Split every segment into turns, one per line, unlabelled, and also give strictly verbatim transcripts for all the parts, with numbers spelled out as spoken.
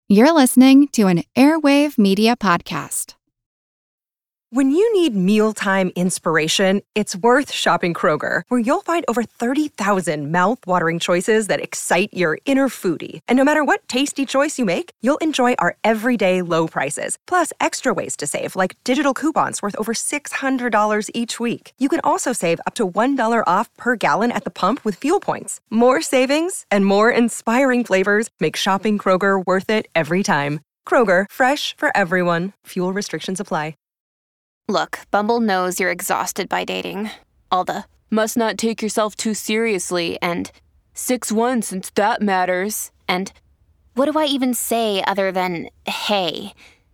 You're listening to an Airwave Media Podcast.
When you need mealtime inspiration, it's worth shopping Kroger, where you'll find over thirty thousand mouth-watering choices that excite your inner foodie. And no matter what tasty choice you make, you'll enjoy our everyday low prices, plus extra ways to save, like digital coupons worth over six hundred dollars each week. You can also save up to one dollar off per gallon at the pump with fuel points. More savings and more inspiring flavors make shopping Kroger worth it every time. Kroger, fresh for everyone. Fuel restrictions apply.
Look, Bumble knows you're exhausted by dating. All the, must not take yourself too seriously, and six one since that matters, and what do I even say other than, hey?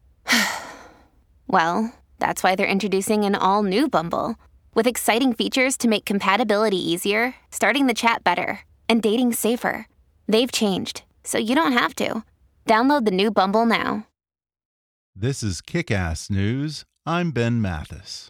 Well, that's why they're introducing an all-new Bumble, with exciting features to make compatibility easier, starting the chat better, and dating safer. They've changed, so you don't have to. Download the new Bumble now.
This is Kick-Ass News. I'm Ben Mathis.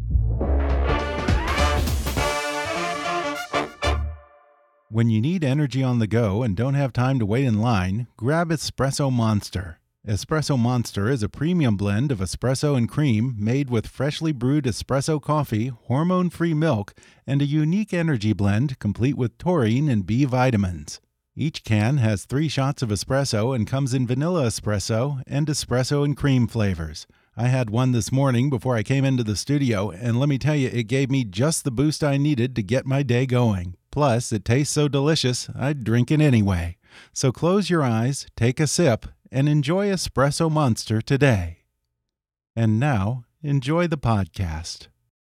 When you need energy on the go and don't have time to wait in line, grab Espresso Monster. Espresso Monster is a premium blend of espresso and cream made with freshly brewed espresso coffee, hormone-free milk, and a unique energy blend complete with taurine and B vitamins. Each can has three shots of espresso and comes in vanilla espresso and espresso and cream flavors. I had one this morning before I came into the studio, and let me tell you, it gave me just the boost I needed to get my day going. Plus, it tastes so delicious, I'd drink it anyway. So close your eyes, take a sip, and enjoy Espresso Monster today. And now, enjoy the podcast.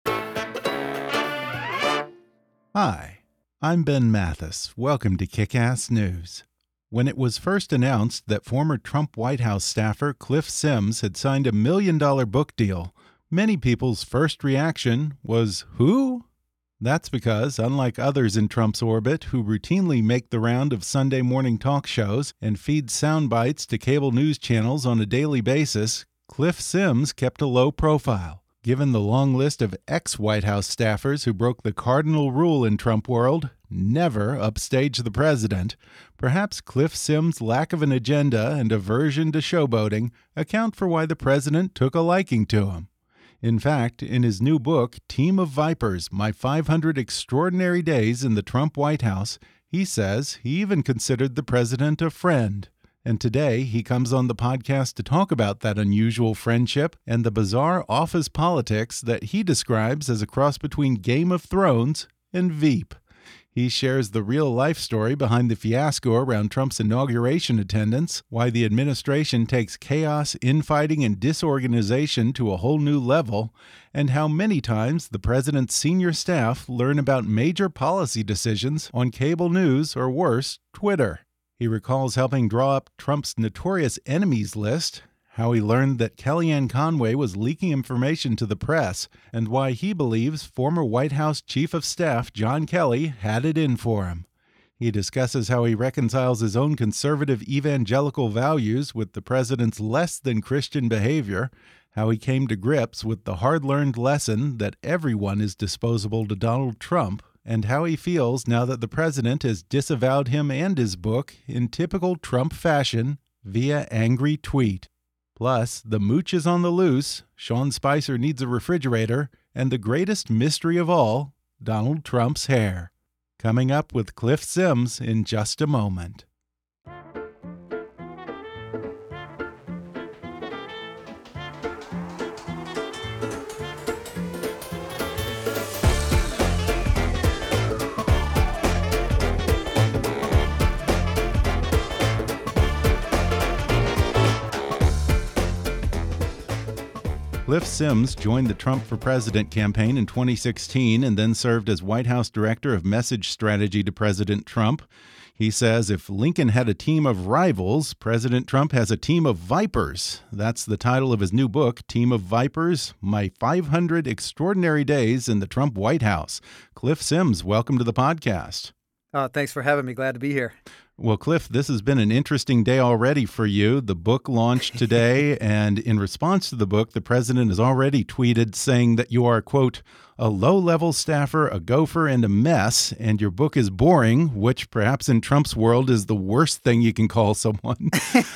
Hi, I'm Ben Mathis. Welcome to Kick-Ass News. When it was first announced that former Trump White House staffer Cliff Sims had signed a million-dollar book deal, many people's first reaction was, who? That's because, unlike others in Trump's orbit who routinely make the round of Sunday morning talk shows and feed sound bites to cable news channels on a daily basis, Cliff Sims kept a low profile. Given the long list of ex-White House staffers who broke the cardinal rule in Trump world, never upstage the president, perhaps Cliff Sims' lack of an agenda and aversion to showboating account for why the president took a liking to him. In fact, in his new book, Team of Vipers, My five hundred Extraordinary Days in the Trump White House, he says he even considered the president a friend. And today, he comes on the podcast to talk about that unusual friendship and the bizarre office politics that he describes as a cross between Game of Thrones and Veep. He shares the real-life story behind the fiasco around Trump's inauguration attendance, why the administration takes chaos, infighting, and disorganization to a whole new level, and how many times the president's senior staff learn about major policy decisions on cable news or worse, Twitter. He recalls helping draw up Trump's notorious enemies list, how he learned that Kellyanne Conway was leaking information to the press, and why he believes former White House Chief of Staff John Kelly had it in for him. He discusses how he reconciles his own conservative evangelical values with the president's less-than-Christian behavior, how he came to grips with the hard-learned lesson that everyone is disposable to Donald Trump, and how he feels now that the president has disavowed him and his book in typical Trump fashion via angry tweet. Plus, the mooch is on the loose, Sean Spicer needs a refrigerator, and the greatest mystery of all, Donald Trump's hair. Coming up with Cliff Sims in just a moment. Cliff Sims joined the Trump for President campaign in twenty sixteen and then served as White House Director of Message Strategy to President Trump. He says if Lincoln had a team of rivals, President Trump has a team of vipers. That's the title of his new book, Team of Vipers, My five hundred Extraordinary Days in the Trump White House. Cliff Sims, welcome to the podcast.
Uh, thanks for having me. Glad to be here.
Well, Cliff, this has been an interesting day already for you. The book launched today, and in response to the book, the president has already tweeted saying that you are, quote, a low-level staffer, a gopher, and a mess, and your book is boring, which perhaps in Trump's world is the worst thing you can call someone.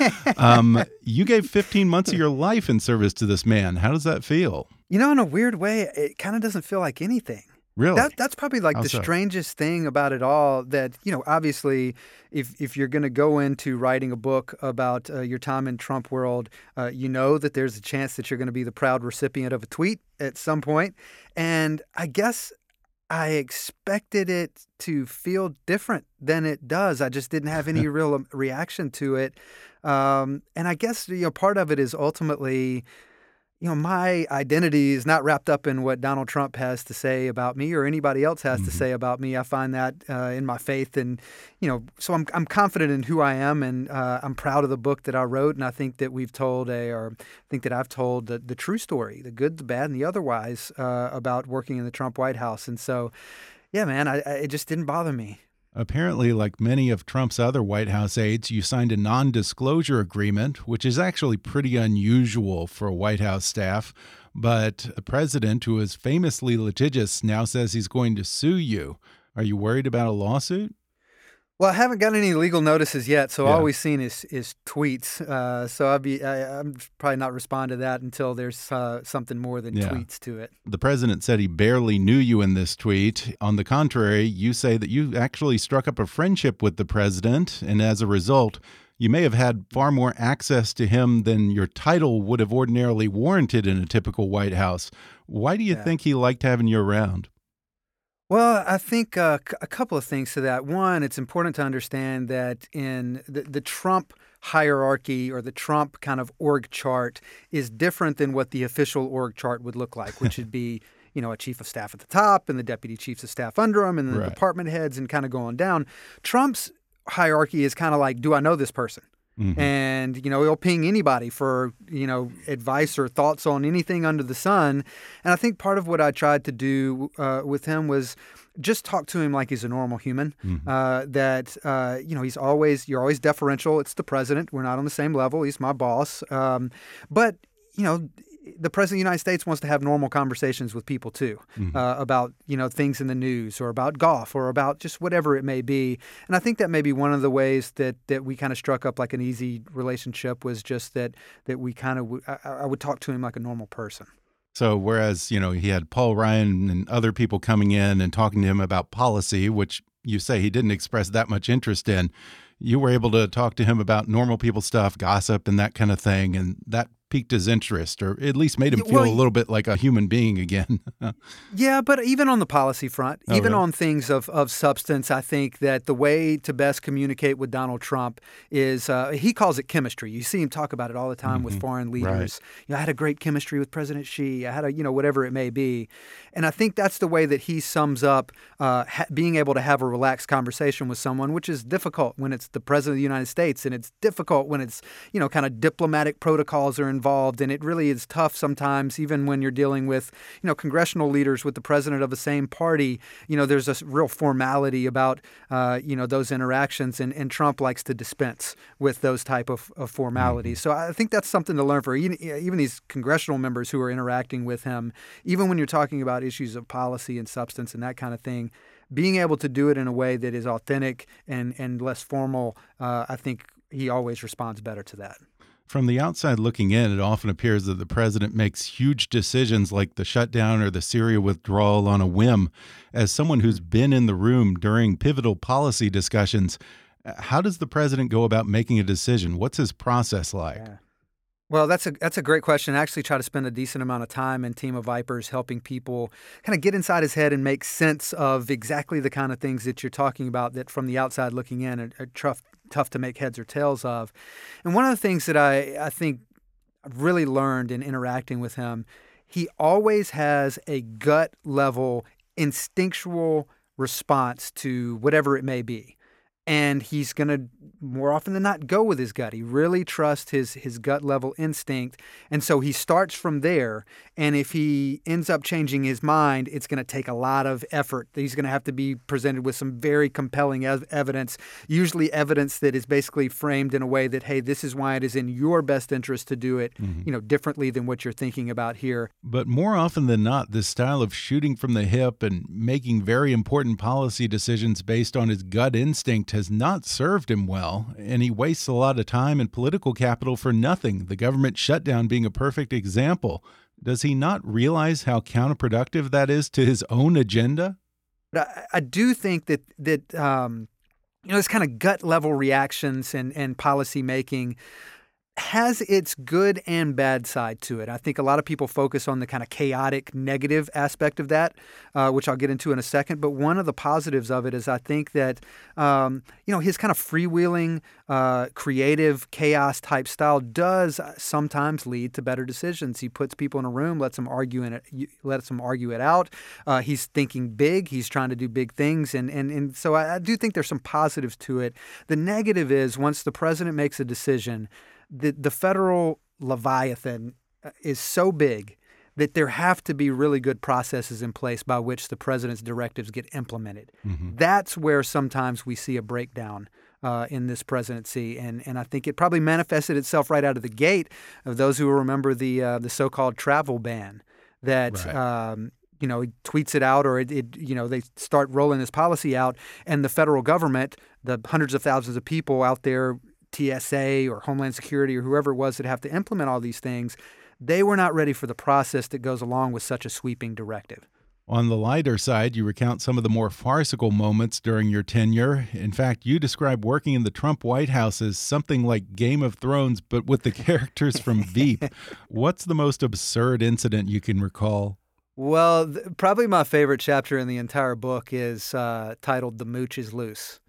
um, you gave fifteen months of your life in service to this man. How does that feel?
You know, in a weird way, it kind of doesn't feel like anything.
Really?
That, that's probably like
How
the
so?
strangest thing about it all that, you know, obviously, if if you're going to go into writing a book about uh, your time in Trump world, uh, you know that there's a chance that you're going to be the proud recipient of a tweet at some point. And I guess I expected it to feel different than it does. I just didn't have any real reaction to it. Um, and I guess, you know, part of it is ultimately, you know, my identity is not wrapped up in what Donald Trump has to say about me or anybody else has
Mm-hmm.
to say about me. I find that uh, in my faith, and you know, so I'm I'm confident in who I am, and uh, I'm proud of the book that I wrote, and I think that we've told a, or I think that I've told the, the true story, the good, the bad, and the otherwise uh, about working in the Trump White House. And so, yeah, man, I, I, it just didn't bother me.
Apparently, like many of Trump's other White House aides, you signed a non-disclosure agreement, which is actually pretty unusual for a White House staff. But the president, who is famously litigious, now says he's going to sue you. Are you worried about a lawsuit?
Well, I haven't gotten any legal notices yet, so
Yeah.
all we've seen is is tweets. Uh, so I'll be I, I'm probably not respond to that until there's uh, something more than
Yeah.
tweets to it.
The president said he barely knew you in this tweet. On the contrary, you say that you actually struck up a friendship with the president, and as a result, you may have had far more access to him than your title would have ordinarily warranted in a typical White House. Why do you
Yeah.
think he liked having you around?
Well, I think uh, c- a couple of things to that. One, it's important to understand that in the, the Trump hierarchy or the Trump kind of org chart is different than what the official org chart would look like, which would be, you know, a chief of staff at the top and the deputy chiefs of staff under him and the
Right.
department heads and kind of going down. Trump's hierarchy is kind of like, do I know this person?
Mhm.
And, you know, he'll ping anybody for, you know, advice or thoughts on anything under the sun. And I think part of what I tried to do uh, with him was just talk to him like he's a normal human,
Mhm.
uh, that, uh, you know, he's always, you're always deferential. It's the president. We're not on the same level. He's my boss. Um, but, you know, the president of the United States wants to have normal conversations with people too,
Mhm.
uh, about, you know, things in the news or about golf or about just whatever it may be. And I think that may be one of the ways that that we kind of struck up like an easy relationship was just that that we kind of w- I, I would talk to him like a normal person.
So whereas, you know, he had Paul Ryan and other people coming in and talking to him about policy, which you say he didn't express that much interest in, you were able to talk to him about normal people stuff, gossip and that kind of thing, and that piqued his interest, or at least made him
Yeah,
feel
well,
a little bit like a human being again.
Yeah, but even on the policy front,
Oh,
even
really?
on things of, of substance, I think that the way to best communicate with Donald Trump is uh, he calls it chemistry. You see him talk about it all the time with foreign leaders. You know, I had a great chemistry with President Xi. I had a, you know, whatever it may be. And I think that's the way that he sums up uh, ha- being able to have a relaxed conversation with someone, which is difficult when it's the president of the United States, and it's difficult when it's, you know, kind of diplomatic protocols are involved. And it really is tough sometimes, even when you're dealing with, you know, congressional leaders with the president of the same party. You know, there's a s- real formality about, uh, you know, those interactions. And, and Trump likes to dispense with those type of, of formalities. So I think that's something to learn for even, even these congressional members who are interacting with him, even when you're talking about issues of policy and substance and that kind of thing. Being able to do it in a way that is authentic and, and less formal, uh, I think he always responds better to that.
From the outside looking in, it often appears that the president makes huge decisions like the shutdown or the Syria withdrawal on a whim. As someone who's been in the room during pivotal policy discussions, how does the president go about making a decision? What's his process like?
Yeah. Well, that's a that's a great question. I actually try to spend a decent amount of time in Team of Vipers helping people kind of get inside his head and make sense of exactly the kind of things that you're talking about that from the outside looking in are, are tough, tough to make heads or tails of. And one of the things that I, I think I've really learned in interacting with him, he always has a gut level instinctual response to whatever it may be. And he's going to, more often than not, go with his gut. He really trusts his his gut level instinct. And so he starts from there. And if he ends up changing his mind, it's going to take a lot of effort. He's going to have to be presented with some very compelling ev- evidence, usually evidence that is basically framed in a way that, hey, this is why it is in your best interest to do it, mm-hmm. you know, differently than what you're thinking about here.
But more often than not, this style of shooting from the hip and making very important policy decisions based on his gut instinct has not served him well, and he wastes a lot of time and political capital for nothing, the government shutdown being a perfect example. Does he not realize how counterproductive that is to his own agenda?
But I, I do think that, that um, you know, this kind of gut-level reactions and, and policy making has its good and bad side to it. I think a lot of people focus on the kind of chaotic negative aspect of that, uh, which I'll get into in a second. But one of the positives of it is I think that, um, you know, his kind of freewheeling, uh, creative, chaos type style does sometimes lead to better decisions. He puts people in a room, lets them argue in it, lets them argue it out. Uh, he's thinking big. He's trying to do big things. And, and, and so I, I do think there's some positives to it. The negative is once the president makes a decision, The, the federal Leviathan is so big that there have to be really good processes in place by which the president's directives get implemented. Mm-hmm. That's where sometimes we see a breakdown uh, in this presidency, and and I think it probably manifested itself right out of the gate of those who remember the uh, the so-called travel ban that.
Right.
Um, you know, he tweets it out or it, it, you know, they start rolling this policy out, and the federal government, the hundreds of thousands of people out there, T S A or Homeland Security or whoever it was that have to implement all these things, they were not ready for the process that goes along with such a sweeping directive.
On the lighter side, you recount some of the more farcical moments during your tenure. In fact, you describe working in the Trump White House as something like Game of Thrones, but with the characters from Veep. What's the most absurd incident you can recall?
Well, th- probably my favorite chapter in the entire book is uh, titled "The Mooch is Loose,"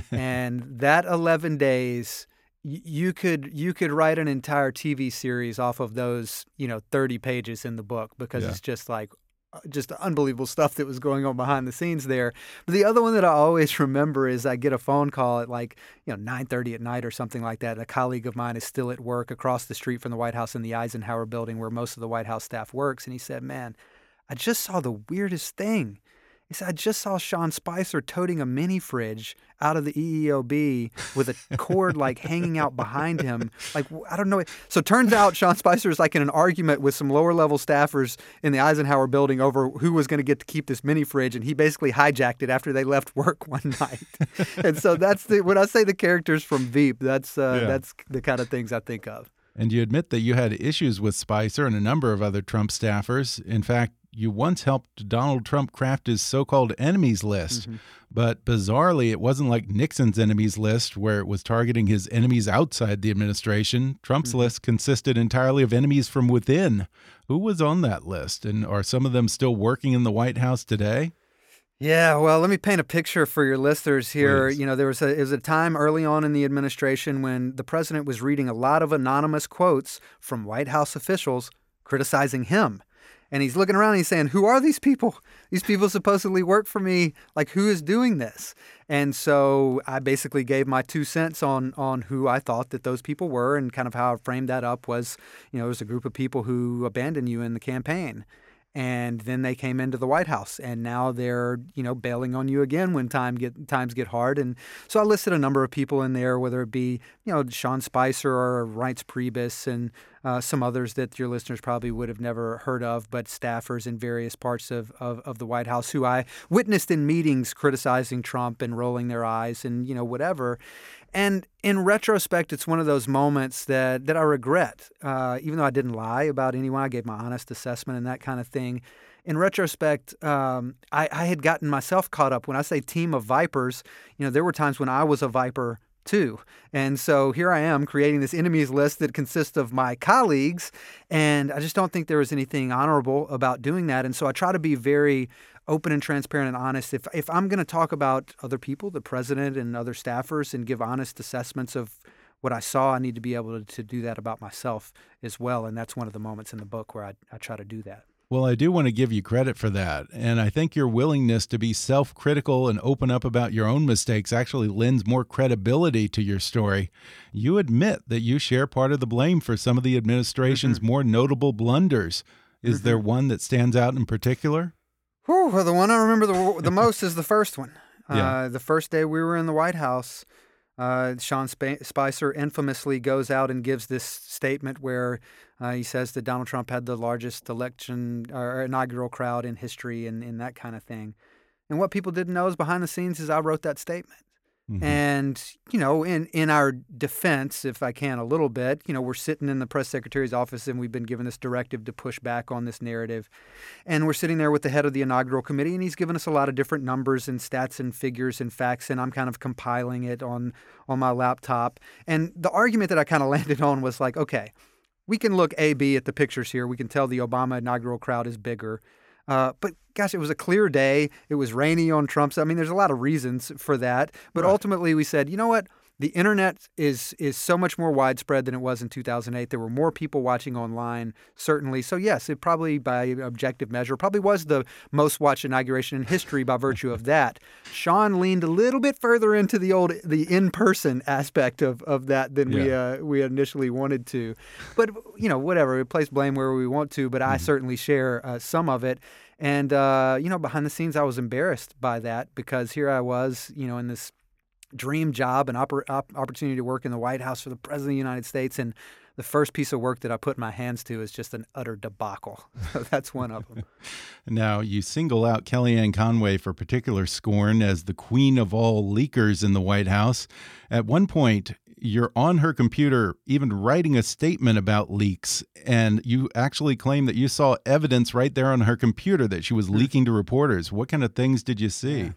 and that eleven days, y- you could you could write an entire T V series off of those, you know, thirty pages in the book because yeah. it's just like just unbelievable stuff that was going on behind the scenes there. But the other one that I always remember is I get a phone call at like, you know, nine thirty at night or something like that. A colleague of mine is still at work across the street from the White House in the Eisenhower building where most of the White House staff works, and he said, "Man, I just saw the weirdest thing." He said, "I just saw Sean Spicer toting a mini fridge out of the E E O B with a cord like hanging out behind him. Like, I don't know." So it turns out Sean Spicer is like in an argument with some lower level staffers in the Eisenhower building over who was going to get to keep this mini fridge. And he basically hijacked it after they left work one night. And so that's the, when I say the characters from Veep, that's, uh, yeah. that's the kind of things I think of.
And you admit that you had issues with Spicer and a number of other Trump staffers. In fact, you once helped Donald Trump craft his so-called enemies list. Mm-hmm. But bizarrely, it wasn't like Nixon's enemies list, where it was targeting his enemies outside the administration. Trump's mm-hmm. list consisted entirely of enemies from within. Who was on that list? And are some of them still working in the White House today?
Yeah, well, let me paint a picture for your listeners here.
Please.
You know, there was a, it was a time early on in the administration when the president was reading a lot of anonymous quotes from White House officials criticizing him. And he's looking around and he's saying, who are these people? These people supposedly work for me. Like, who is doing this? And so I basically gave my two cents on on who I thought that those people were, and kind of how I framed that up was, you know, it was a group of people who abandoned you in the campaign. And then they came into the White House, and now they're, you know, bailing on you again when time get times get hard. And so I listed a number of people in there, whether it be, you know, Sean Spicer or Reince Priebus and uh, some others that your listeners probably would have never heard of, but staffers in various parts of, of, of the White House who I witnessed in meetings criticizing Trump and rolling their eyes and, you know, whatever. And in retrospect, it's one of those moments that, that I regret. Uh, even though I didn't lie about anyone, I gave my honest assessment and that kind of thing. In retrospect, um, I, I had gotten myself caught up. When I say team of vipers, you know, there were times when I was a viper too. And so here I am creating this enemies list that consists of my colleagues, and I just don't think there was anything honorable about doing that. And so I try to be very open and transparent and honest. If if I'm going to talk about other people, the president and other staffers, and give honest assessments of what I saw, I need to be able to, to do that about myself as well. And that's one of the moments in the book where I, I try to do that.
Well, I do want to give you credit for that. And I think your willingness to be self-critical and open up about your own mistakes actually lends more credibility to your story. You admit that you share part of the blame for some of the administration's mm-hmm. more notable blunders. Is mm-hmm. there one that stands out in particular?
Whew, well, the one I remember the, the most is the first one.
Yeah.
Uh, the first day we were in the White House, uh, Sean Sp- Spicer infamously goes out and gives this statement where uh, he says that Donald Trump had the largest election or inaugural crowd in history and, and that kind of thing. And what people didn't know is behind the scenes is I wrote that statement. Mm-hmm. And, you know, in, in our defense, if I can a little bit, you know, we're sitting in the press secretary's office and we've been given this directive to push back on this narrative. And we're sitting there with the head of the inaugural committee, and he's given us a lot of different numbers and stats and figures and facts, and I'm kind of compiling it on, on my laptop. And the argument that I kind of landed on was like, okay, we can look A B at the pictures here. We can tell the Obama inaugural crowd is bigger. Uh, but gosh, it was a clear day. It was rainy on Trump's. I mean, there's a lot of reasons for that. But right. ultimately, we said, you know what? The internet is is so much more widespread than it was in two thousand eight. There were more people watching online, certainly. So yes, it probably, by objective measure, probably was the most watched inauguration in history by virtue of that. Sean leaned a little bit further into the old the in-person aspect of, of that than yeah. we uh, we initially wanted to. But you know, whatever. We place blame where we want to. But mm-hmm. I certainly share uh, some of it. And uh, you know, behind the scenes, I was embarrassed by that because here I was, you know, in this dream job and oppor- op- opportunity to work in the White House for the President of the United States. And the first piece of work that I put my hands to is just an utter debacle. So that's one of them.
Now, you single out Kellyanne Conway for particular scorn as the queen of all leakers in the White House. At one point, you're on her computer even writing a statement about leaks, and you actually claim that you saw evidence right there on her computer that she was leaking to reporters. What kind of things did you see?
Yeah.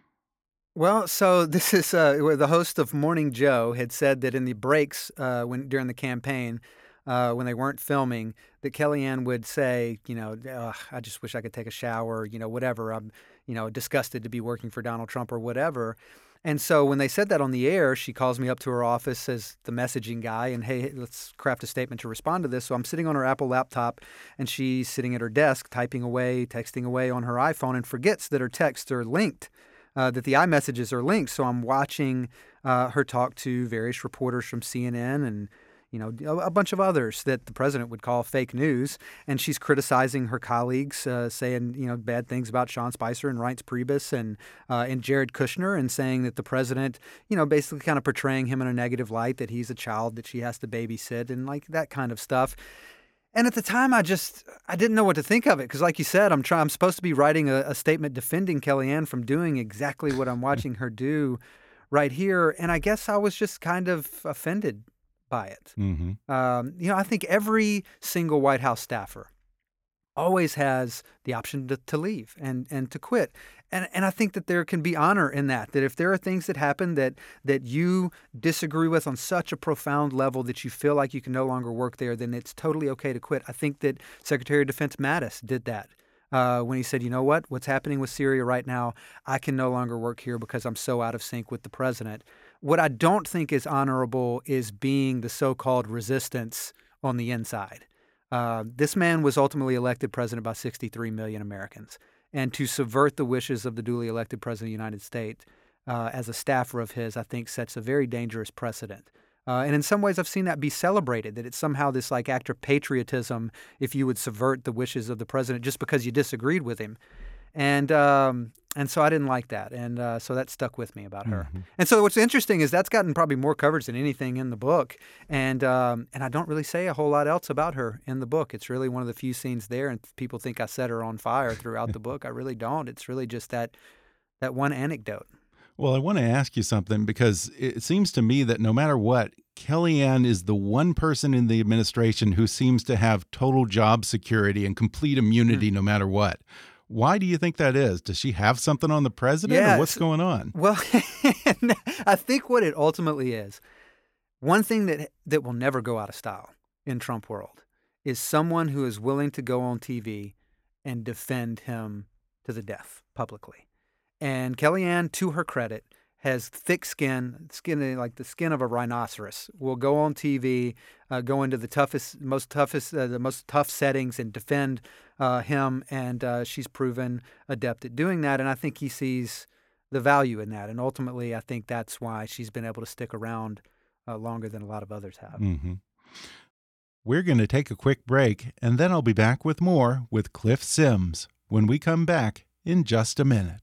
Well, so this is uh, the host of Morning Joe had said that in the breaks uh, when during the campaign, uh, when they weren't filming, that Kellyanne would say, you know, I just wish I could take a shower, you know, whatever. I'm, you know, disgusted to be working for Donald Trump or whatever. And so when they said that on the air, she calls me up to her office as the messaging guy and, hey, let's craft a statement to respond to this. So I'm sitting on her Apple laptop and she's sitting at her desk typing away, texting away on her iPhone and forgets that her texts are linked. Uh, that the iMessages are linked. So I'm watching uh, her talk to various reporters from C N N and, you know, a, a bunch of others that the president would call fake news. And she's criticizing her colleagues, uh, saying, you know, bad things about Sean Spicer and Reince Priebus and, uh, and Jared Kushner, and saying that the president, you know, basically kind of portraying him in a negative light, that he's a child that she has to babysit and like that kind of stuff. And at the time, I just I didn't know what to think of it because, like you said, I'm trying. I'm supposed to be writing a, a statement defending Kellyanne from doing exactly what I'm watching her do right here. And I guess I was just kind of offended by it.
Mm-hmm.
Um, you know, I think every single White House staffer always has the option to, to leave and, and to quit. And and I think that there can be honor in that, that if there are things that happen that that you disagree with on such a profound level that you feel like you can no longer work there, then it's totally okay to quit. I think that Secretary of Defense Mattis did that uh, when he said, you know what, what's happening with Syria right now, I can no longer work here because I'm so out of sync with the president. What I don't think is honorable is being the so-called resistance on the inside. Uh, this man was ultimately elected president by sixty-three million Americans. And to subvert the wishes of the duly elected president of the United States uh, as a staffer of his, I think sets a very dangerous precedent. Uh, and in some ways, I've seen that be celebrated, that it's somehow this like act of patriotism if you would subvert the wishes of the president just because you disagreed with him. And um, and so I didn't like that. And uh, so that stuck with me about her. Mm-hmm. And so what's interesting is that's gotten probably more coverage than anything in the book. And um, and I don't really say a whole lot else about her in the book. It's really one of the few scenes there. And people think I set her on fire throughout the book. I really don't. It's really just that that one anecdote.
Well, I want to ask you something because it seems to me that no matter what, Kellyanne is the one person in the administration who seems to have total job security and complete immunity mm-hmm. no matter what. Why do you think that is? Does she have something on the president
yeah,
or what's going on?
Well, I think what it ultimately is, one thing that that will never go out of style in Trump world is someone who is willing to go on T V and defend him to the death publicly. And Kellyanne, to her credit, has thick skin, skin like the skin of a rhinoceros, will go on T V, uh, go into the toughest, most toughest, uh, the most tough settings and defend uh, him. And uh, she's proven adept at doing that. And I think he sees the value in that. And ultimately, I think that's why she's been able to stick around uh, longer than a lot of others have.
Mm-hmm. We're going to take a quick break, and then I'll be back with more with Cliff Sims when we come back in just a minute.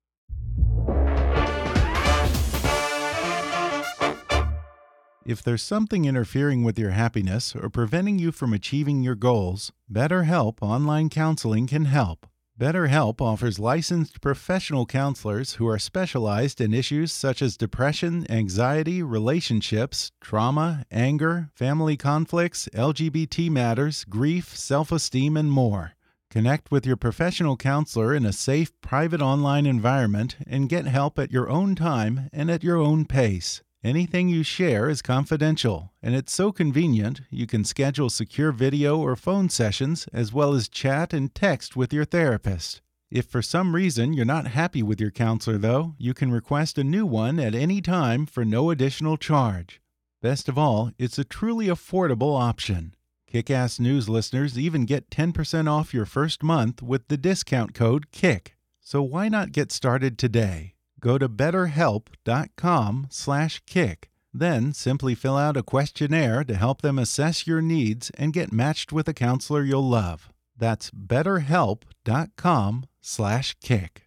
If there's something interfering with your happiness or preventing you from achieving your goals, BetterHelp Online Counseling can help. BetterHelp offers licensed professional counselors who are specialized in issues such as depression, anxiety, relationships, trauma, anger, family conflicts, L G B T matters, grief, self-esteem, and more. Connect with your professional counselor in a safe, private online environment and get help at your own time and at your own pace. Anything you share is confidential, and it's so convenient you can schedule secure video or phone sessions as well as chat and text with your therapist. If for some reason you're not happy with your counselor, though, you can request a new one at any time for no additional charge. Best of all, it's a truly affordable option. Kick-Ass News listeners even get ten percent off your first month with the discount code KICK. So why not get started today? Go to betterhelp.com slash kick. Then simply fill out a questionnaire to help them assess your needs and get matched with a counselor you'll love. That's betterhelp.com slash kick.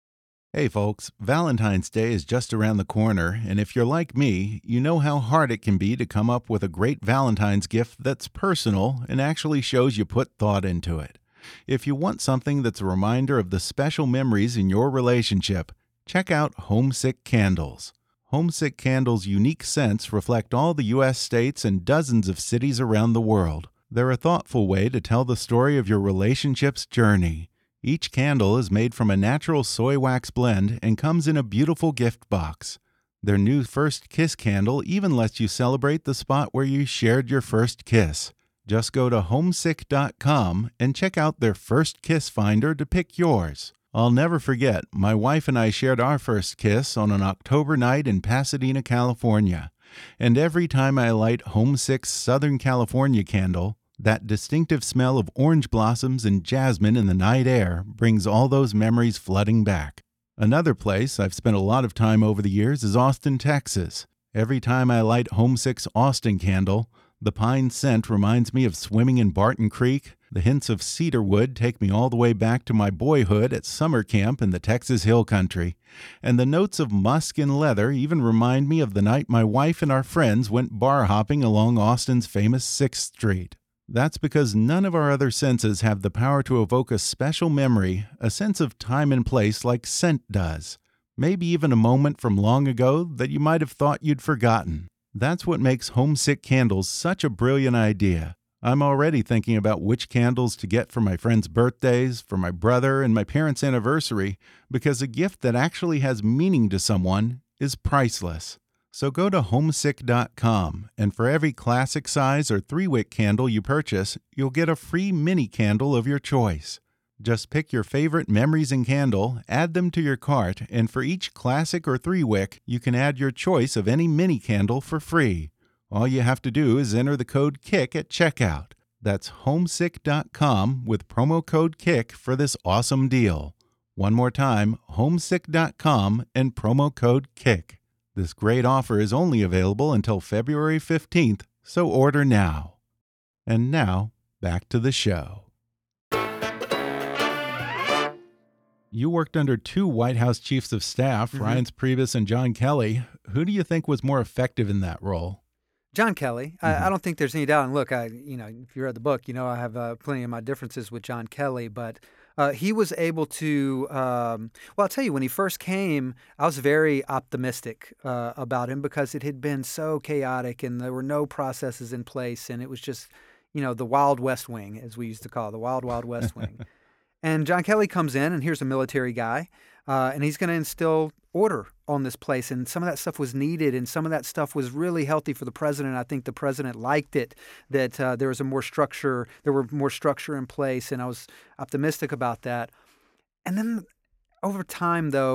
Hey folks, Valentine's Day is just around the corner, and if you're like me, you know how hard it can be to come up with a great Valentine's gift that's personal and actually shows you put thought into it. If you want something that's a reminder of the special memories in your relationship, check out Homesick Candles. Homesick Candles' unique scents reflect all the U S states and dozens of cities around the world. They're a thoughtful way to tell the story of your relationship's journey. Each candle is made from a natural soy wax blend and comes in a beautiful gift box. Their new First Kiss candle even lets you celebrate the spot where you shared your first kiss. Just go to homesick dot com and check out their First Kiss Finder to pick yours. I'll never forget, my wife and I shared our first kiss on an October night in Pasadena, California. And every time I light Homesick's Southern California candle, that distinctive smell of orange blossoms and jasmine in the night air brings all those memories flooding back. Another place I've spent a lot of time over the years is Austin, Texas. Every time I light Homesick's Austin candle, the pine scent reminds me of swimming in Barton Creek. The hints of cedar wood take me all the way back to my boyhood at summer camp in the Texas Hill Country. And the notes of musk and leather even remind me of the night my wife and our friends went bar hopping along Austin's famous sixth street. That's because none of our other senses have the power to evoke a special memory, a sense of time and place like scent does. Maybe even a moment from long ago that you might have thought you'd forgotten. That's what makes Homesick Candles such a brilliant idea. I'm already thinking about which candles to get for my friends' birthdays, for my brother, and my parents' anniversary, because a gift that actually has meaning to someone is priceless. So go to homesick dot com, and for every classic size or three-wick candle you purchase, you'll get a free mini candle of your choice. Just pick your favorite memories and candle, add them to your cart, and for each classic or three-wick, you can add your choice of any mini candle for free. All you have to do is enter the code KICK at checkout. That's homesick dot com with promo code KICK for this awesome deal. One more time, homesick dot com and promo code KICK. This great offer is only available until February fifteenth, so order now. And now, back to the show. You worked under two White House chiefs of staff, mm-hmm. Reince Priebus and John Kelly. Who do you think was more effective in that role?
John Kelly.
Mm-hmm.
I, I don't think there's any doubt. And look, I, you know, if you read the book, you know I have uh, plenty of my differences with John Kelly, but uh, he was able to. Um, well, I'll tell you, when he first came, I was very optimistic uh, about him because it had been so chaotic and there were no processes in place, and it was just, you know, the Wild West Wing, as we used to call it, the Wild Wild West Wing. And John Kelly comes in, and here's a military guy, uh, and he's going to instill order on this place. And some of that stuff was needed, and some of that stuff was really healthy for the president. I think the president liked it, that uh, there was a more structure, there were more structure in place, and I was optimistic about that. And then over time, though,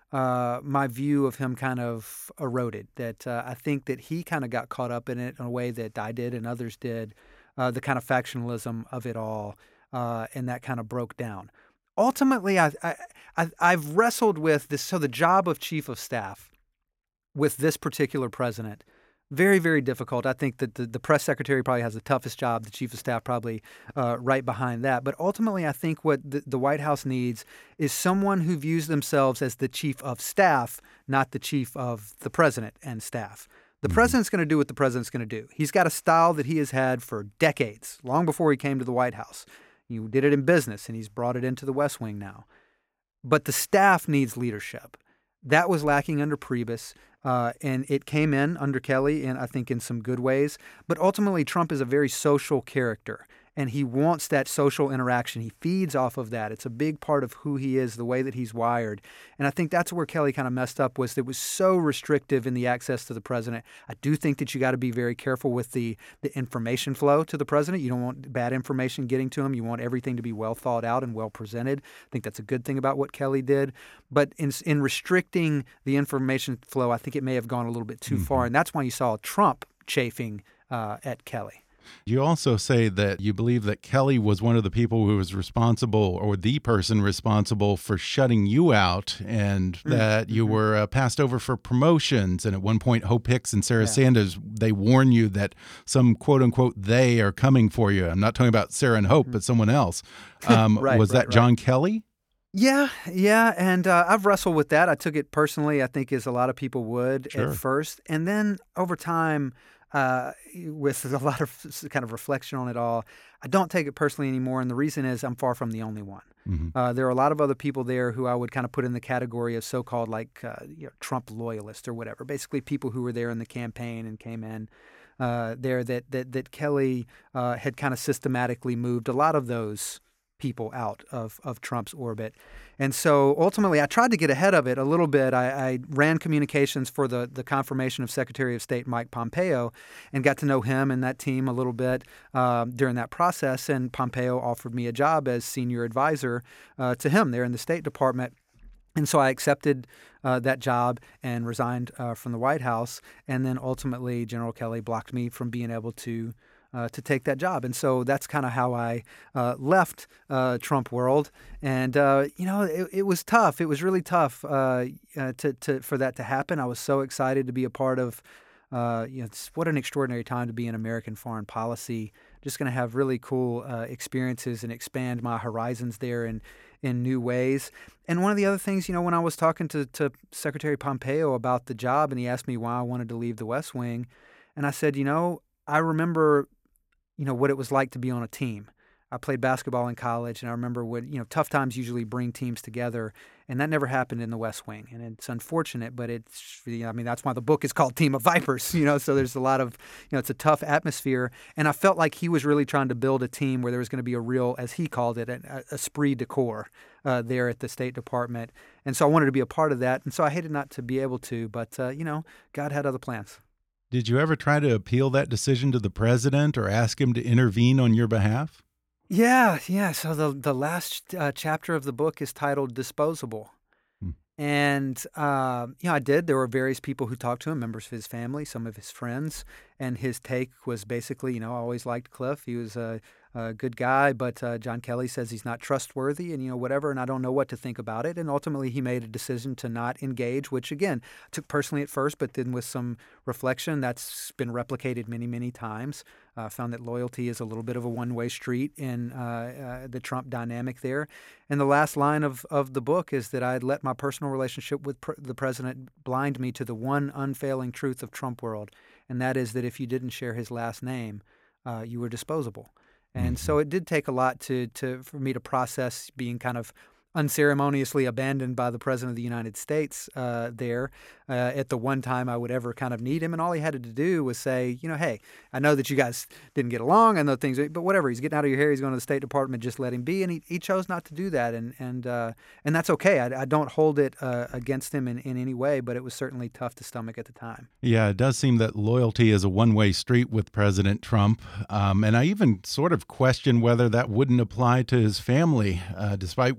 uh, my view of him kind of eroded. That uh, I think that he kind of got caught up in it in a way that I did and others did, uh, the kind of factionalism of it all, uh, and that kind of broke down. Ultimately, I, I, I, I've wrestled with this. So the job of chief of staff with this particular president, very, very difficult. I think that the, the press secretary probably has the toughest job, the chief of staff probably uh, right behind that. But ultimately, I think what the, the White House needs is someone who views themselves as the chief of staff, not the chief of the president and staff. The president's going to do what the president's going to do. He's got a style that he has had for decades, long before he came to the White House. He did it in business, and he's brought it into the West Wing now. But the staff needs leadership. That was lacking under Priebus, uh, and it came in under Kelly, and I think in some good ways. But ultimately, Trump is a very social character, and he wants that social interaction. He feeds off of that. It's a big part of who he is, the way that he's wired. And I think that's where Kelly kind of messed up, was it was so restrictive in the access to the president. I do think that you got to be very careful with the, the information flow to the president. You don't want bad information getting to him. You want everything to be well thought out and well presented. I think that's a good thing about what Kelly did. But in, in restricting the information flow, I think it may have gone a little bit too mm-hmm. far. And that's why you saw Trump chafing uh, at Kelly.
You also say that you believe that Kelly was one of the people who was responsible, or the person responsible, for shutting you out, and mm-hmm. that you were uh, passed over for promotions. And at one point, Hope Hicks and Sarah yeah. Sanders, they warn you that some quote-unquote they are coming for you. I'm not talking about Sarah and Hope, mm-hmm. but someone else. Um,
right,
was
right,
that John
right.
Kelly?
Yeah, yeah, and uh, I've wrestled with that. I took it personally, I think, as a lot of people would
sure.
at first. And then over time, Uh, with a lot of kind of reflection on it all, I don't take it personally anymore, and the reason is I'm far from the only one. Mm-hmm. uh, there are a lot of other people there who I would kind of put in the category of so-called like uh, you know, Trump loyalists or whatever, basically people who were there in the campaign and came in uh, there that that, that Kelly uh, had kind of systematically moved a lot of those people out of, of Trump's orbit. And so ultimately, I tried to get ahead of it a little bit. I, I ran communications for the, the confirmation of Secretary of State Mike Pompeo and got to know him and that team a little bit uh, during that process. And Pompeo offered me a job as senior advisor uh, to him there in the State Department. And so I accepted uh, that job and resigned uh, from the White House. And then ultimately, General Kelly blocked me from being able to Uh, to take that job. And so that's kind of how I uh, left uh, Trump world. And, uh, you know, it, it was tough. It was really tough uh, uh, to, to for that to happen. I was so excited to be a part of, uh, you know, it's, what an extraordinary time to be in American foreign policy. Just going to have really cool uh, experiences and expand my horizons there in, in new ways. And one of the other things, you know, when I was talking to, to Secretary Pompeo about the job, and he asked me why I wanted to leave the West Wing, and I said, you know, I remember you know, what it was like to be on a team. I played basketball in college, and I remember when, you know, tough times usually bring teams together, and that never happened in the West Wing. And it's unfortunate, but it's, you know, I mean, that's why the book is called Team of Vipers, you know, so there's a lot of, you know, it's a tough atmosphere. And I felt like he was really trying to build a team where there was going to be a real, as he called it, a esprit de corps uh, there at the State Department. And so I wanted to be a part of that. And so I hated not to be able to, but, uh, you know, God had other plans.
Did you ever try to appeal that decision to the president or ask him to intervene on your behalf?
Yeah, yeah. So the the last uh, chapter of the book is titled Disposable. Hmm. And, uh, you know, I did. There were various people who talked to him, members of his family, some of his friends. And his take was basically, you know, I always liked Cliff. He was a, a good guy, but uh, John Kelly says he's not trustworthy and, you know, whatever, and I don't know what to think about it. And ultimately, he made a decision to not engage, which, again, I took personally at first, but then with some reflection, that's been replicated many, many times. I uh, found that loyalty is a little bit of a one-way street in uh, uh, the Trump dynamic there. And the last line of, of the book is that I'd let my personal relationship with pr- the president blind me to the one unfailing truth of Trump world, and that is that if you didn't share his last name, uh, you were disposable. And mm-hmm. so it did take a lot to to for me to process being kind of unceremoniously abandoned by the President of the United States uh, there uh, at the one time I would ever kind of need him. And all he had to do was say, you know, hey, I know that you guys didn't get along. I know things, but whatever. He's getting out of your hair. He's going to the State Department. Just let him be. And he, he chose not to do that. And and uh, and that's okay. I, I don't hold it uh, against him in, in any way, but it was certainly tough to stomach at the time.
Yeah, it does seem that loyalty is a one-way street with President Trump. Um, and I even sort of question whether that wouldn't apply to his family, uh, despite what you said.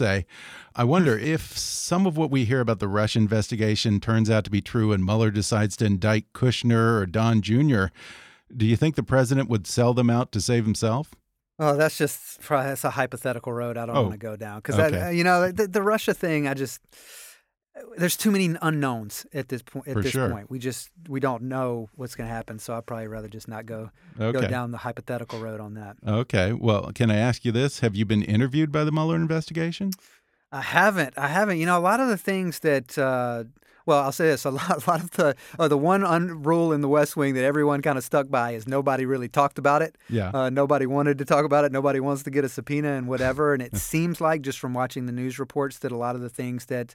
say. I wonder if some of what we hear about the Russia investigation turns out to be true and Mueller decides to indict Kushner or Don Junior Do you think the president would sell them out to save himself?
Oh, that's just that's a hypothetical road I don't
Oh,
want to go down. Because,
okay.
you know, the, the Russia thing, I just, there's too many unknowns at this point. At
For
this
sure.
point, we just, we don't know what's going to happen. So I'd probably rather just not go, go
Okay.
down the hypothetical road on that.
Okay. Well, can I ask you this? Have you been interviewed by the Mueller investigation?
I haven't. I haven't. You know, a lot of the things that, uh, well, I'll say this: a lot, a lot of the, uh, the one un- rule in the West Wing that everyone kind of stuck by is nobody really talked about it.
Yeah.
Uh, nobody wanted to talk about it. Nobody wants to get a subpoena and whatever. And it seems like, just from watching the news reports, that a lot of the things that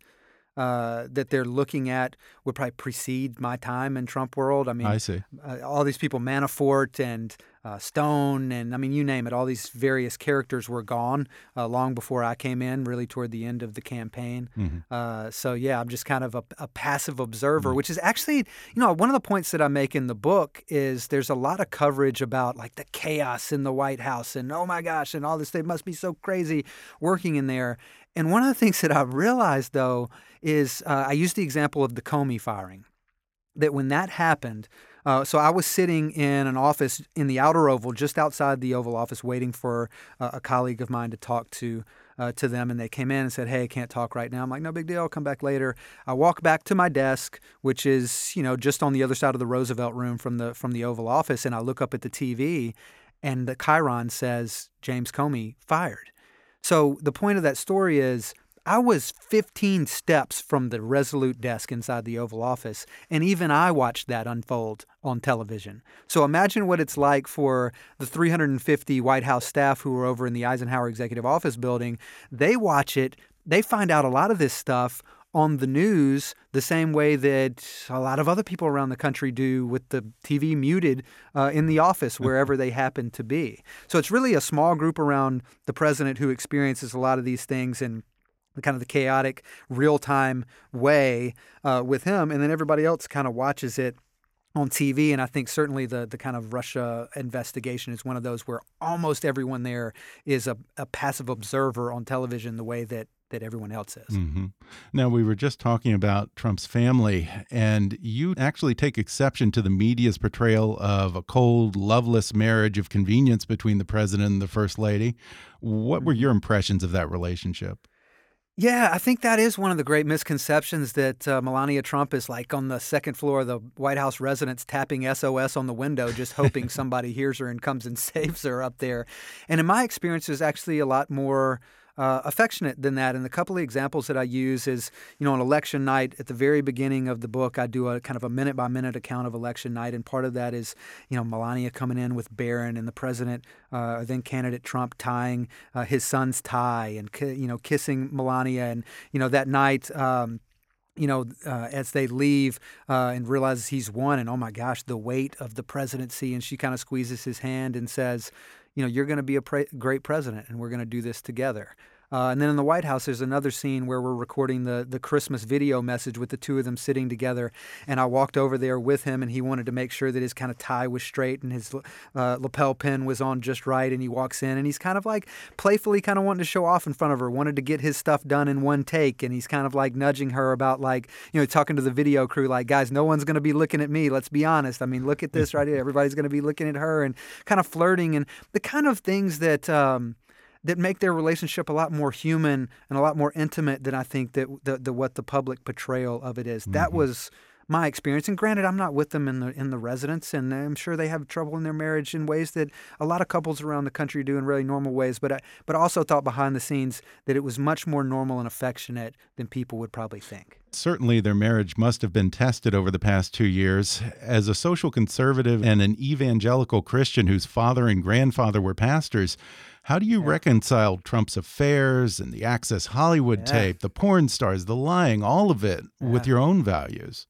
uh, that they're looking at would probably precede my time in Trump world. I mean,
I see.
uh, all these people, Manafort and uh, Stone, and I mean, you name it, all these various characters were gone uh, long before I came in, really toward the end of the campaign.
Mm-hmm.
Uh, so, yeah, I'm just kind of a, a passive observer, mm-hmm. which is actually, you know, one of the points that I make in the book is there's a lot of coverage about like the chaos in the White House and, oh my gosh, and all this, they must be so crazy working in there. And one of the things that I realized, though, is uh, I used the example of the Comey firing, that when that happened, uh, so I was sitting in an office in the Outer Oval, just outside the Oval Office, waiting for uh, a colleague of mine to talk to uh, to them, and they came in and said, "Hey, I can't talk right now." I'm like, "No big deal, I'll come back later." I walk back to my desk, which is, you know, just on the other side of the Roosevelt Room from the from the Oval Office, and I look up at the T V, and the chyron says, "James Comey fired." So the point of that story is I was fifteen steps from the Resolute desk inside the Oval Office, and even I watched that unfold on television. So imagine what it's like for the three hundred fifty White House staff who were over in the Eisenhower Executive Office building. They watch it. They find out a lot of this stuff on the news the same way that a lot of other people around the country do, with the T V muted uh, in the office wherever they happen to be. So it's really a small group around the president who experiences a lot of these things in the kind of the chaotic, real-time way uh, with him, and then everybody else kind of watches it on T V. And I think certainly the the kind of Russia investigation is one of those where almost everyone there is a, a passive observer on television the way that that everyone else is.
Mm-hmm. Now, we were just talking about Trump's family, and you actually take exception to the media's portrayal of a cold, loveless marriage of convenience between the president and the first lady. What were your impressions of that relationship?
Yeah, I think that is one of the great misconceptions, that uh, Melania Trump is like on the second floor of the White House residence tapping S O S on the window, just hoping somebody hears her and comes and saves her up there. And in my experience, there's actually a lot more Uh, affectionate than that. And the couple of examples that I use is, you know, on election night at the very beginning of the book, I do a kind of a minute by minute account of election night. And part of that is, you know, Melania coming in with Barron and the president, uh, then candidate Trump tying uh, his son's tie and, you know, kissing Melania. And, you know, that night, um, you know, uh, as they leave uh, and realizes he's won, and oh my gosh, the weight of the presidency. And she kind of squeezes his hand and says, you know, you're going to be a pre- great president, and we're going to do this together. Uh, and then in the White House, there's another scene where we're recording the the Christmas video message with the two of them sitting together. And I walked over there with him, and he wanted to make sure that his kind of tie was straight and his uh, lapel pin was on just right. And he walks in, and he's kind of like playfully kind of wanting to show off in front of her, wanted to get his stuff done in one take. And he's kind of like nudging her about, like, you know, talking to the video crew, like, guys, no one's going to be looking at me. Let's be honest. I mean, look at this right here. Everybody's going to be looking at her, and kind of flirting, and the kind of things that um, that make their relationship a lot more human and a lot more intimate than I think that the, the what the public portrayal of it is. Mm-hmm. That was my experience. And granted, I'm not with them in the in the residence, and I'm sure they have trouble in their marriage in ways that a lot of couples around the country do in really normal ways. But I, but I also thought behind the scenes that it was much more normal and affectionate than people would probably think.
Certainly, their marriage must have been tested over the past two years. As a social conservative and an evangelical Christian whose father and grandfather were pastors, how do you yeah. reconcile Trump's affairs and the Access Hollywood yeah. tape, the porn stars, the lying, all of it yeah. with your own values?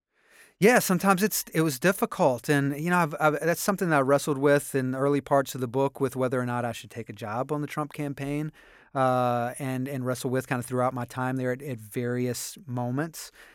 Yeah, sometimes it's it was difficult, and you know I've, I've, that's something that I wrestled with in the early parts of the book, with whether or not I should take a job on the Trump campaign, uh, and and wrestle with kind of throughout my time there at, at various moments.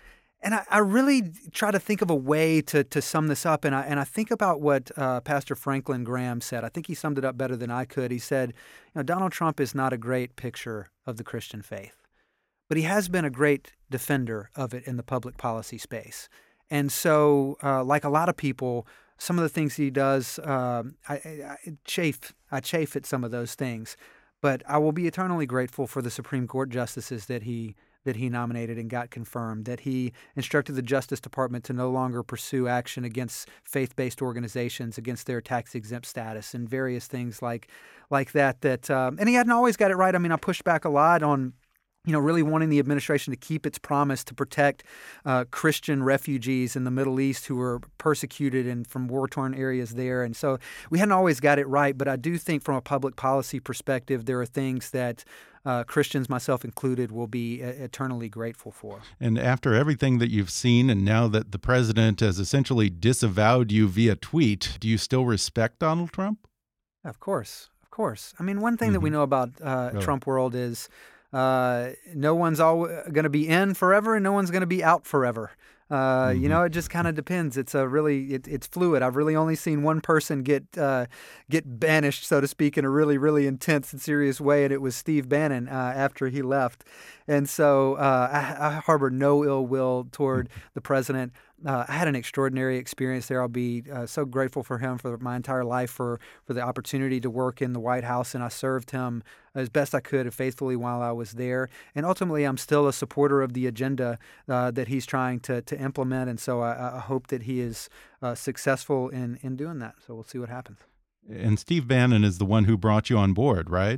And I, I really try to think of a way to to sum this up, and I and I think about what uh, Pastor Franklin Graham said. I think he summed it up better than I could. He said, you know, Donald Trump is not a great picture of the Christian faith, but he has been a great defender of it in the public policy space. And so, uh, like a lot of people, some of the things he does, uh, I, I, I chafe. I chafe at some of those things, but I will be eternally grateful for the Supreme Court justices that he. that he nominated and got confirmed, that he instructed the Justice Department to no longer pursue action against faith-based organizations, against their tax-exempt status, and various things like like that. That um, and he hadn't always got it right. I mean, I pushed back a lot on, you know, really wanting the administration to keep its promise to protect uh, Christian refugees in the Middle East who were persecuted and from war-torn areas there. And so we hadn't always got it right, but I do think from a public policy perspective, there are things that Uh, Christians, myself included, will be eternally grateful for.
And after everything that you've seen, and now that the president has essentially disavowed you via tweet, do you still respect Donald Trump?
Of course, of course. I mean, one thing
Mm-hmm.
that we know about uh,
Really?
Trump world is uh, no one's all going to be in forever, and no one's going to be out forever. Uh,
Mm-hmm.
You know, it just kind of depends. It's a really, it, it's fluid. I've really only seen one person get uh, get banished, so to speak, in a really, really intense and serious way, and it was Steve Bannon uh, after he left. And so uh, I, I harbor no ill will toward the president. Uh, I had an extraordinary experience there. I'll be uh, so grateful for him for my entire life, for, for the opportunity to work in the White House, and I served him as best I could and faithfully while I was there. And ultimately, I'm still a supporter of the agenda uh, that he's trying to to implement, and so I, I hope that he is uh, successful in, in doing that. So we'll see what happens.
And Steve Bannon is the one who brought you on board, right?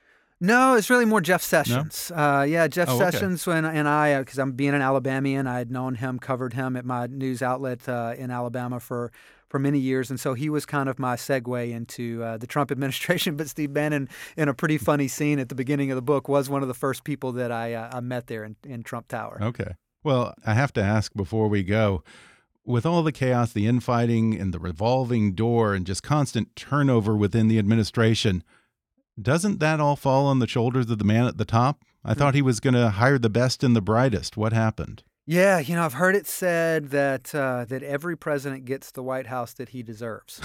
No, it's really more Jeff Sessions. No? Uh, yeah, Jeff
oh, okay.
Sessions when, and I, because I'm being an Alabamian, I had known him, covered him at my news outlet uh, in Alabama for, for many years. And so he was kind of my segue into uh, the Trump administration. But Steve Bannon, in a pretty funny scene at the beginning of the book, was one of the first people that I, uh, I met there in, in Trump Tower.
Okay. Well, I have to ask before we go, with all the chaos, the infighting, and the revolving door, and just constant turnover within the administration, doesn't that all fall on the shoulders of the man at the top? I thought he was going to hire the best and the brightest. What happened?
Yeah, you know, I've heard it said that uh, that every president gets the White House that he deserves.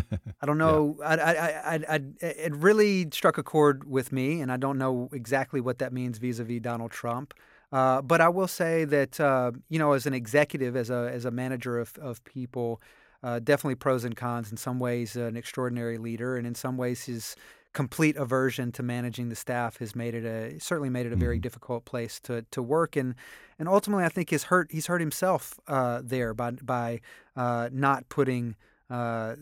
I don't know. Yeah. I, I, I, I, it really struck a chord with me, and I don't know exactly what that means vis-a-vis Donald Trump. Uh, but I will say that, uh, you know, as an executive, as a as a manager of, of people, uh, definitely pros and cons. In some ways, an extraordinary leader, and in some ways, his complete aversion to managing the staff has made it a certainly made it a very mm-hmm. difficult place to to work. And and ultimately, I think he's hurt he's hurt himself uh, there by by uh, not putting uh,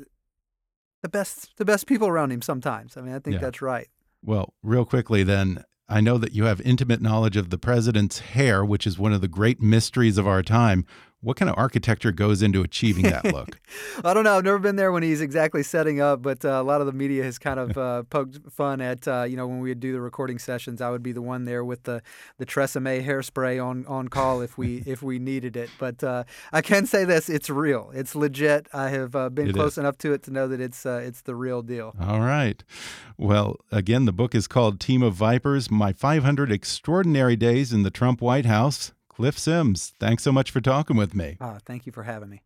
the best the best people around him. Sometimes, I mean, I think
yeah.
that's right.
Well, real quickly then. I know that you have intimate knowledge of the president's hair, which is one of the great mysteries of our time. What kind of architecture goes into achieving that look?
I don't know. I've never been there when he's exactly setting up, but uh, a lot of the media has kind of uh, poked fun at, uh, you know, when we would do the recording sessions, I would be the one there with the, the Tresemme hairspray on, on call if we if we needed it. But uh, I can say this, it's real. It's legit. I have uh, been
it
close
is.
enough to it to know that it's uh, it's the real deal.
All right. Well, again, the book is called Team of Vipers, My five hundred Extraordinary Days in the Trump White House. Cliff Sims, thanks so much for talking with me.
Uh, thank you for having me.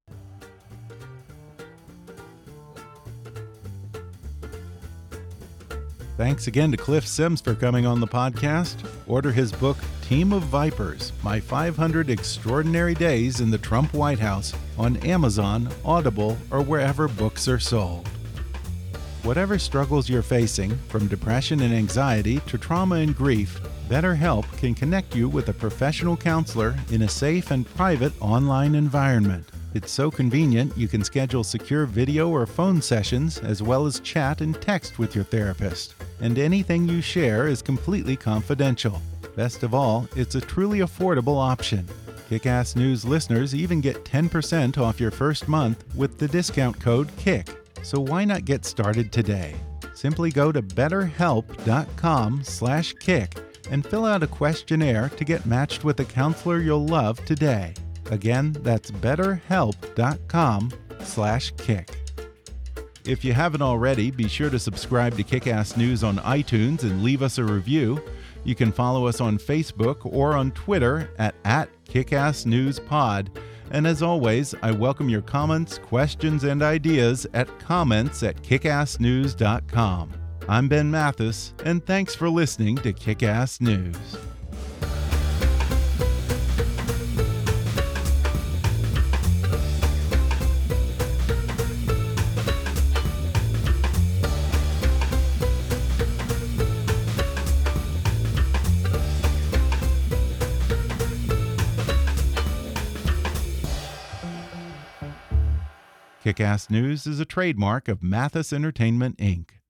Thanks again to Cliff Sims for coming on the podcast. Order his book, Team of Vipers, My five hundred Extraordinary Days in the Trump White House on Amazon, Audible, or wherever books are sold. Whatever struggles you're facing, from depression and anxiety to trauma and grief, BetterHelp can connect you with a professional counselor in a safe and private online environment. It's so convenient you can schedule secure video or phone sessions as well as chat and text with your therapist. And anything you share is completely confidential. Best of all, it's a truly affordable option. Kick-Ass News listeners even get ten percent off your first month with the discount code KICK. So why not get started today? Simply go to betterhelp.com slash kick and fill out a questionnaire to get matched with a counselor you'll love today. Again, that's betterhelp.com slash kick. If you haven't already, be sure to subscribe to Kick-Ass News on iTunes and leave us a review. You can follow us on Facebook or on Twitter at, at KickassNewsPod. And as always, I welcome your comments, questions, and ideas at comments at kickass news dot com. I'm Ben Mathis, and thanks for listening to Kick-Ass News. Kick-Ass News is a trademark of Mathis Entertainment, Incorporated